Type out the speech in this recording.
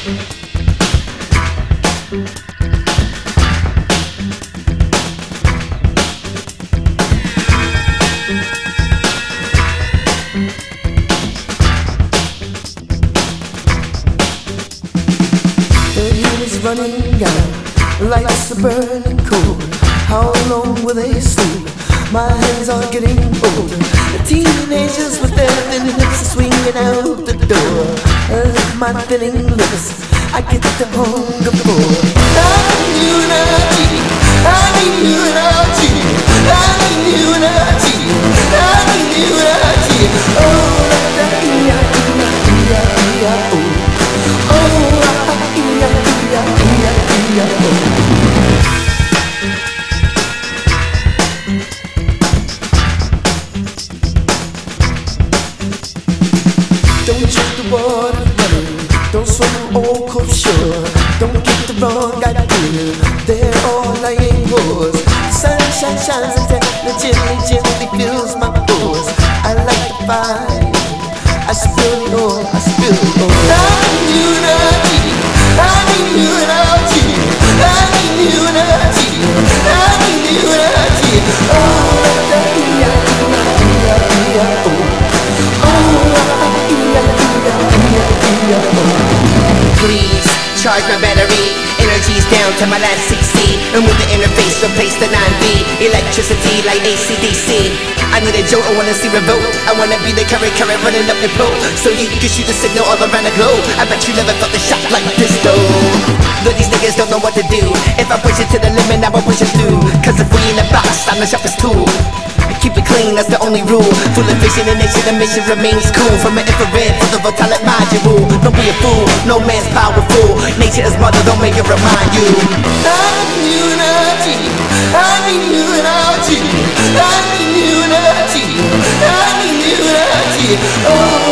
Running down, lights are burning cold. How long will they sleep? My hands are getting older. The teenagers with their thin lips are swinging out the door. My thinning lips, I get the hunger for. I need unity, I need unity, I need unity, I need unity. Oh, la da ia ia ia ia oh. Don't check the water running, don't swim all cold shore. Don't get the wrong idea, they're all lying wars. The sunshine shines and gently fills my pores. I like the fire, I spill the oil, I spill the oil. I need unity, I need unity, I need unity, I need unity. Oh, la ia ia ia oh. Please charge my battery. Energy's down to my last 60. Remove the interface, replace the 9V. Electricity like AC/DC. I need a jolt, I wanna see revolt. I wanna be the current running up the pole, so you can shoot a signal all around the globe. I bet you never felt a shot like this though. Though these niggas don't know what to do. If I push it to the limit, I will push it through. Cause if we in the box, I'm the sharpest tool. Keep it clean, that's the only rule. Full of vision and nation, the mission remains cool. From an infrared for the volatile module. Don't be a fool, no man's powerful. Nature is mother, don't make it remind you. I need unity, I need unity, I need unity, I need unity. Oh.